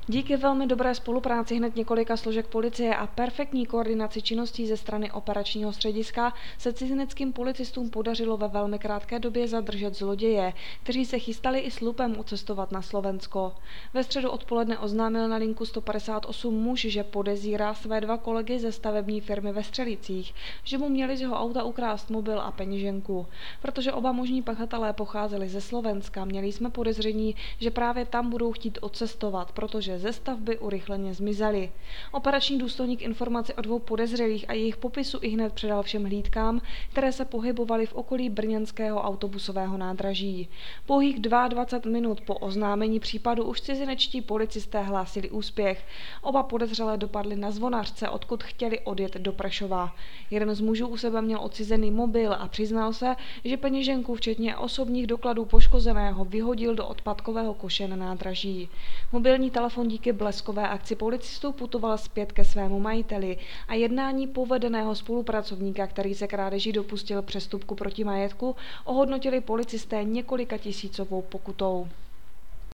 Díky velmi dobré spolupráci hned několika složek policie a perfektní koordinaci činností ze strany operačního střediska se cizineckým policistům podařilo ve velmi krátké době zadržet zloděje, kteří se chystali i s lupem ucestovat na Slovensko. Ve středu odpoledne oznámil na linku 158 muž, že podezírá své dva kolegy ze stavební firmy ve Střelicích, že mu měli z jeho auta ukrást mobil a peněženku. Protože oba možní pachatelé pocházeli ze Slovenska, měli jsme podezření, že právě tam budou chtít odcestovat, protože ze stavby urychleně zmizeli. Operační důstojník informaci o dvou podezřelých a jejich popisu ihned předal všem hlídkám, které se pohybovaly v okolí brněnského autobusového nádraží. Pouhých 22 minut po oznámení případu už cizinečtí policisté hlásili úspěch. Oba podezřelé dopadli na Zvonařce, odkud chtěli odjet do Prešova. Jeden z mužů u sebe měl odcizený mobil a přiznal se, že peněženku včetně osobních dokladů poškozeného vyhodil do odpadkového koše na nádraží. Mobilní telefon díky bleskové akci policistů putoval zpět ke svému majiteli a jednání povedeného spolupracovníka, který se krádeží dopustil přestupku proti majetku, ohodnotili policisté několika tisícovou pokutou.